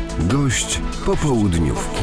Gość popołudniówki.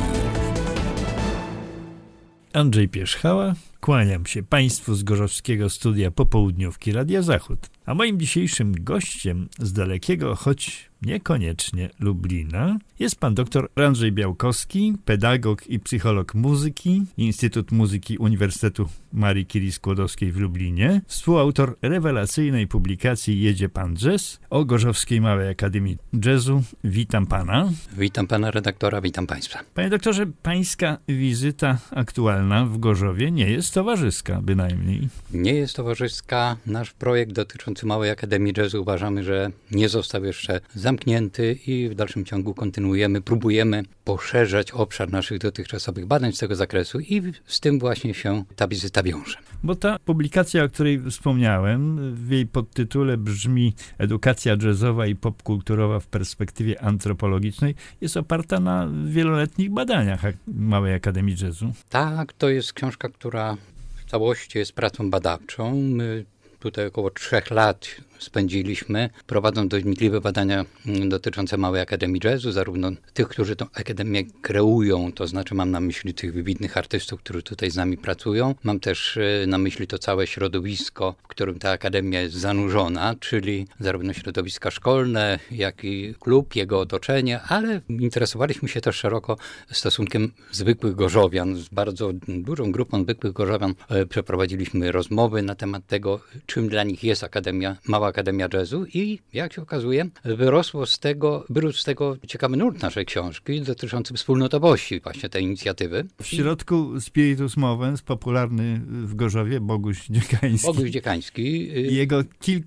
Andrzej Pierzchała, kłaniam się Państwu z gorzowskiego studia popołudniówki Radia Zachód. A moim dzisiejszym gościem z dalekiego, choć niekoniecznie Lublina, jest pan dr Andrzej Białkowski, pedagog i psycholog muzyki, Instytut Muzyki Uniwersytetu Marii Curie-Skłodowskiej w Lublinie, współautor rewelacyjnej publikacji Jedzie Pan Jazz o Gorzowskiej Małej Akademii Jazzu. Witam pana. Witam pana redaktora, witam państwa. Panie doktorze, pańska wizyta aktualna w Gorzowie nie jest towarzyska bynajmniej. Nie jest towarzyska. Nasz projekt dotyczący Małej Akademii Jazzu uważamy, że nie został jeszcze zamknięty i w dalszym ciągu kontynuujemy, próbujemy poszerzać obszar naszych dotychczasowych badań z tego zakresu i z tym właśnie się ta wizyta wiąże. Bo ta publikacja, o której wspomniałem, w jej podtytule brzmi Edukacja jazzowa i popkulturowa w perspektywie antropologicznej, jest oparta na wieloletnich badaniach Małej Akademii Jazzu. Tak, to jest książka, która w całości jest pracą badawczą. My tutaj około 3 lat spędziliśmy, prowadząc dość wnikliwe badania dotyczące Małej Akademii Jazzu, zarówno tych, którzy tę akademię kreują, to znaczy mam na myśli tych wybitnych artystów, którzy tutaj z nami pracują. Mam też na myśli to całe środowisko, w którym ta akademia jest zanurzona, czyli zarówno środowiska szkolne, jak i klub, jego otoczenie, ale interesowaliśmy się też szeroko stosunkiem zwykłych gorzowian. Z bardzo dużą grupą zwykłych gorzowian przeprowadziliśmy rozmowy na temat tego, czym dla nich jest Mała Akademia Jazzu i jak się okazuje, wyrósł z tego ciekawy nurt naszej książki dotyczący wspólnotowości właśnie tej inicjatywy. W środku Spiritus Movens, popularny w Gorzowie Boguś Dziekański. I jego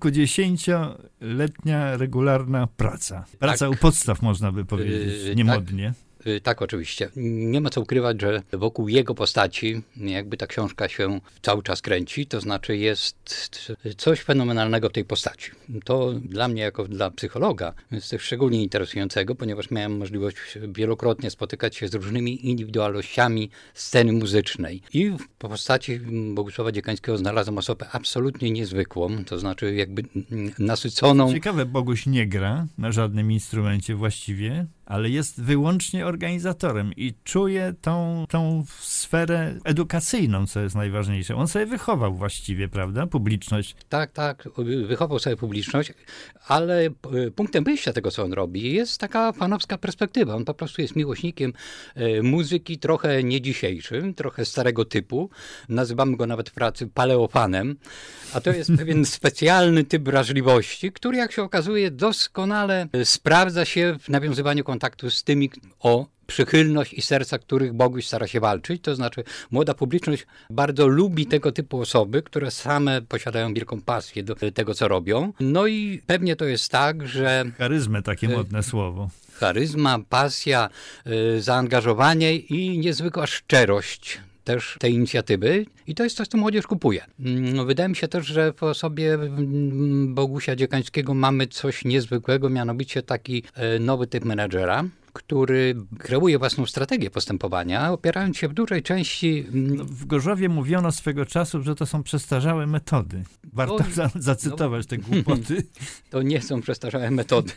kilkudziesięcioletnia regularna praca. Praca u podstaw, można by powiedzieć, niemodnie. Tak, oczywiście. Nie ma co ukrywać, że wokół jego postaci jakby ta książka się cały czas kręci, to znaczy jest coś fenomenalnego w tej postaci. To dla mnie, jako dla psychologa, jest coś szczególnie interesującego, ponieważ miałem możliwość wielokrotnie spotykać się z różnymi indywidualnościami sceny muzycznej. I w postaci Bogusława Dziekańskiego znalazłem osobę absolutnie niezwykłą, to znaczy jakby nasyconą. Ciekawe, Boguś nie gra na żadnym instrumencie właściwie, ale jest wyłącznie organizatorem i czuje tą sferę edukacyjną, co jest najważniejsze. On sobie wychował właściwie, prawda, publiczność. Tak, wychował sobie publiczność, ale punktem wyjścia tego, co on robi, jest taka fanowska perspektywa. On po prostu jest miłośnikiem muzyki trochę nie dzisiejszym, trochę starego typu. Nazywamy go nawet w pracy paleofanem, a to jest pewien specjalny typ wrażliwości, który, jak się okazuje, doskonale sprawdza się w nawiązywaniu kontaktu z tymi, o przychylność i serca, których Boguś stara się walczyć. To znaczy młoda publiczność bardzo lubi tego typu osoby, które same posiadają wielką pasję do tego, co robią. No i pewnie to jest tak, że... Charyzmę, takie modne słowo. Charyzma, pasja, zaangażowanie i niezwykła szczerość też tej inicjatywy i to jest coś, co młodzież kupuje. Wydaje mi się też, że w osobie Bogusia Dziekańskiego mamy coś niezwykłego, mianowicie taki nowy typ menedżera, który kreuje własną strategię postępowania, opierając się w dużej części... W Gorzowie mówiono swego czasu, że to są przestarzałe metody. Warto zacytować te głupoty. To nie są przestarzałe metody.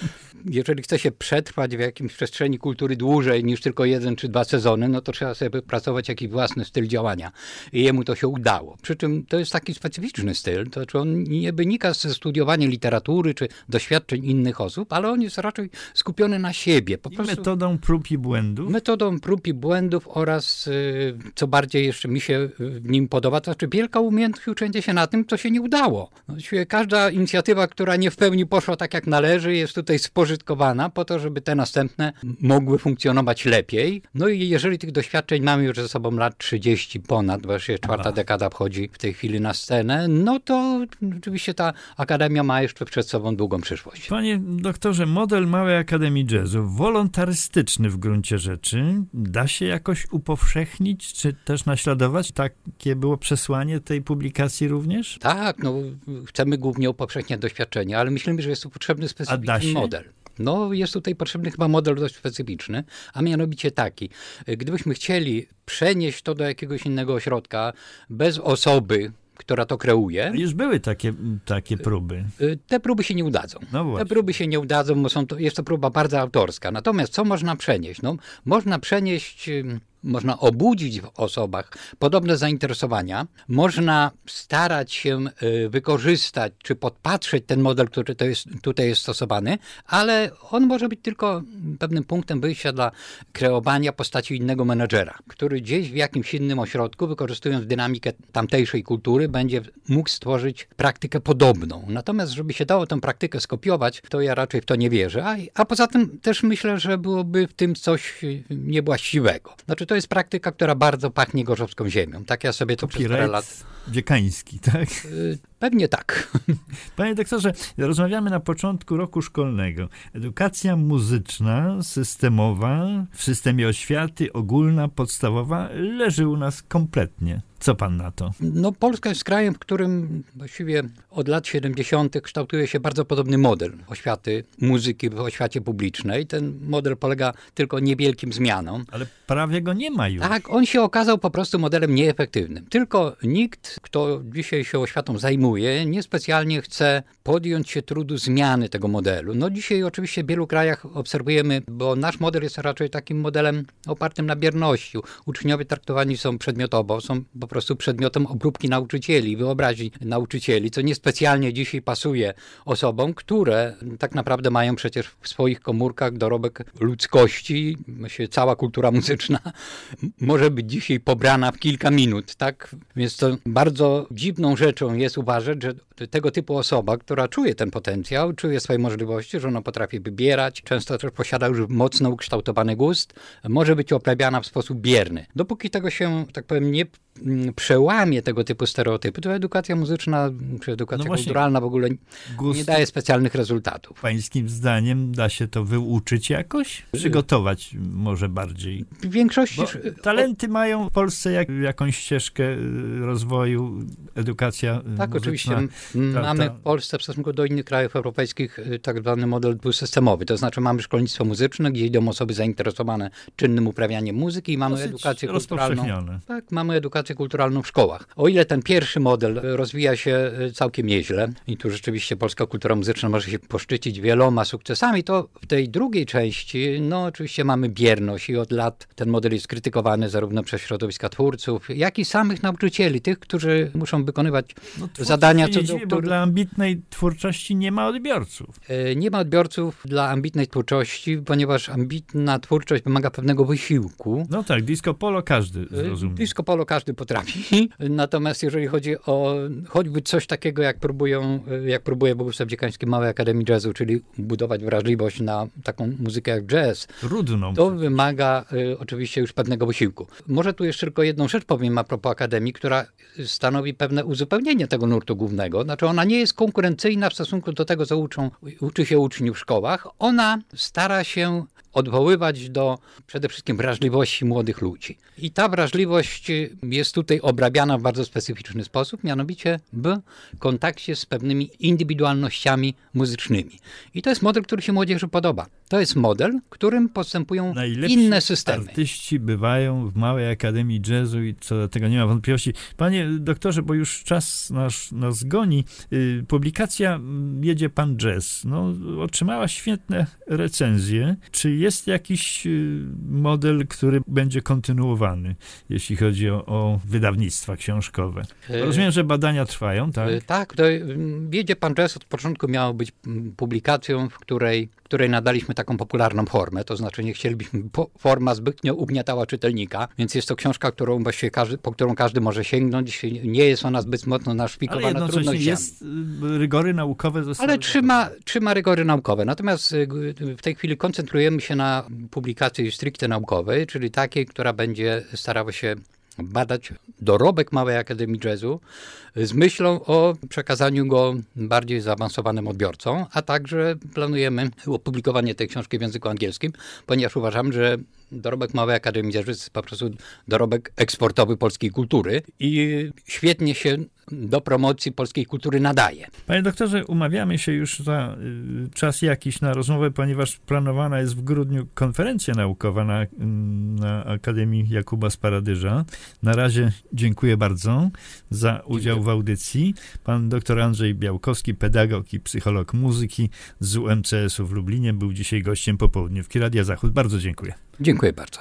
Jeżeli chce się przetrwać w jakimś przestrzeni kultury dłużej niż tylko 1 czy 2 sezony, no to trzeba sobie wypracować jakiś własny styl działania. I jemu to się udało. Przy czym to jest taki specyficzny styl, to znaczy on nie wynika ze studiowania literatury czy doświadczeń innych osób, ale on jest raczej skupiony na siebie. Po prostu metodą prób i błędów? Metodą prób i błędów oraz, co bardziej jeszcze mi się w nim podoba, to znaczy wielka umiejętność uczenia się na tym, co się nie udało. Każda inicjatywa, która nie w pełni poszła tak, jak należy, jest tutaj spożytkowana po to, żeby te następne mogły funkcjonować lepiej. No i jeżeli tych doświadczeń mamy już ze sobą lat 30 ponad, właśnie 4. dekada wchodzi w tej chwili na scenę, no to oczywiście ta akademia ma jeszcze przed sobą długą przyszłość. Panie doktorze, model Małej Akademii Jazzu, wolontarystyczny w gruncie rzeczy, da się jakoś upowszechnić, czy też naśladować? Takie było przesłanie tej publikacji również? Tak, chcemy głównie upowszechniać doświadczenia, ale myślimy, że jest tu potrzebny specyficzny model. Jest tutaj potrzebny chyba model dość specyficzny, a mianowicie taki. Gdybyśmy chcieli przenieść to do jakiegoś innego ośrodka, bez osoby, która to kreuje. Już były takie próby. Te próby się nie udadzą. No właśnie. Te próby się nie udadzą, bo jest to próba bardzo autorska. Natomiast co można przenieść? No, można obudzić w osobach podobne zainteresowania, można starać się wykorzystać czy podpatrzeć ten model, który tutaj jest stosowany, ale on może być tylko pewnym punktem wyjścia dla kreowania postaci innego menedżera, który gdzieś w jakimś innym ośrodku, wykorzystując dynamikę tamtejszej kultury, będzie mógł stworzyć praktykę podobną. Natomiast, żeby się dało tę praktykę skopiować, to ja raczej w to nie wierzę. A poza tym też myślę, że byłoby w tym coś niewłaściwego. Znaczy, to jest praktyka, która bardzo pachnie gorzowską ziemią. Tak ja sobie to przez parę lat... Dziekański, tak? Pewnie tak. Panie doktorze, rozmawiamy na początku roku szkolnego. Edukacja muzyczna, systemowa, w systemie oświaty, ogólna, podstawowa, leży u nas kompletnie. Co pan na to? No, Polska jest krajem, w którym właściwie od lat 70. kształtuje się bardzo podobny model oświaty muzyki w oświacie publicznej. Ten model polega tylko niewielkim zmianom. Ale prawie go nie ma już. Tak, on się okazał po prostu modelem nieefektywnym. Tylko nikt, kto dzisiaj się oświatą zajmuje, niespecjalnie chce podjąć się trudu zmiany tego modelu. No dzisiaj oczywiście w wielu krajach obserwujemy, bo nasz model jest raczej takim modelem opartym na bierności. Uczniowie traktowani są przedmiotowo, są po prostu przedmiotem obróbki nauczycieli, wyobraźni nauczycieli, co niespecjalnie dzisiaj pasuje osobom, które tak naprawdę mają przecież w swoich komórkach dorobek ludzkości. Myślę, cała kultura muzyczna może być dzisiaj pobrana w kilka minut, tak? Więc to bardzo dziwną rzeczą jest uważać, że tego typu osoba, która czuje ten potencjał, czuje swoje możliwości, że ona potrafi wybierać, często też posiada już mocno ukształtowany gust, może być uprawiana w sposób bierny. Dopóki tego się, tak powiem, nie przełamie tego typu stereotypy, to edukacja muzyczna czy edukacja kulturalna w ogóle nie daje specjalnych rezultatów. Pańskim zdaniem da się to wyuczyć jakoś? Przygotować może bardziej? W większości... Talenty mają w Polsce jakąś ścieżkę rozwoju, edukacja muzyczna. Tak, oczywiście. Mamy w Polsce w stosunku do innych krajów europejskich tak zwany model dwusystemowy. To znaczy mamy szkolnictwo muzyczne, gdzie idą osoby zainteresowane czynnym uprawianiem muzyki i mamy edukację kulturalną. Tak, mamy edukację kulturalną w szkołach. O ile ten pierwszy model rozwija się całkiem nieźle i tu rzeczywiście polska kultura muzyczna może się poszczycić wieloma sukcesami, to w tej drugiej części, no oczywiście mamy bierność i od lat ten model jest krytykowany zarówno przez środowiska twórców, jak i samych nauczycieli, tych, którzy muszą wykonywać zadania co do bo dla ambitnej twórczości nie ma odbiorców. Nie ma odbiorców dla ambitnej twórczości, ponieważ ambitna twórczość wymaga pewnego wysiłku. No tak, disco polo każdy zrozumie. Disco polo każdy potrafi. Natomiast jeżeli chodzi o choćby coś takiego, jak próbuje Bogusław Dziekański w Małej Akademii Jazzu, czyli budować wrażliwość na taką muzykę jak jazz, trudną. To wymaga oczywiście już pewnego wysiłku. Może tu jeszcze tylko jedną rzecz powiem a propos Akademii, która stanowi pewne uzupełnienie tego nurtu głównego. Znaczy ona nie jest konkurencyjna w stosunku do tego, co uczy się uczniów w szkołach. Ona stara się odwoływać do przede wszystkim wrażliwości młodych ludzi. I ta wrażliwość jest tutaj obrabiana w bardzo specyficzny sposób, mianowicie w kontakcie z pewnymi indywidualnościami muzycznymi. I to jest model, który się młodzieży podoba. To jest model, którym postępują inne systemy. Artyści bywają w Małej Akademii Jazzu i co do tego nie ma wątpliwości. Panie doktorze, bo już czas nas goni. Publikacja Jedzie Pan Jazz otrzymała świetne recenzje. Czy jest jakiś model, który będzie kontynuowany, jeśli chodzi o wydawnictwa książkowe? Rozumiem, że badania trwają, tak? Tak, to Jedzie Pan Jazz od początku miało być publikacją, w której nadaliśmy taką popularną formę, to znaczy nie chcielibyśmy, forma zbytnio ugniatała czytelnika, więc jest to książka, którą właściwie po którą każdy może sięgnąć. Nie jest ona zbyt mocno naszpikowana trudnościami. Jest rygory naukowe. Ale trzyma rygory naukowe. Natomiast w tej chwili koncentrujemy się na publikacji stricte naukowej, czyli takiej, która będzie starała się badać dorobek Małej Akademii Jazzu z myślą o przekazaniu go bardziej zaawansowanym odbiorcom, a także planujemy opublikowanie tej książki w języku angielskim, ponieważ uważam, że dorobek Małej Akademii Jazzu jest po prostu dorobek eksportowy polskiej kultury i świetnie się do promocji polskiej kultury nadaje. Panie doktorze, umawiamy się już za czas jakiś na rozmowę, ponieważ planowana jest w grudniu konferencja naukowa na Akademii Jakuba Sparadyża. Na razie dziękuję bardzo za udział w audycji. Pan dr Andrzej Białkowski, pedagog i psycholog muzyki z UMCS-u w Lublinie, był dzisiaj gościem Popołudniówki Radia Zachód. Bardzo dziękuję. Dziękuję bardzo.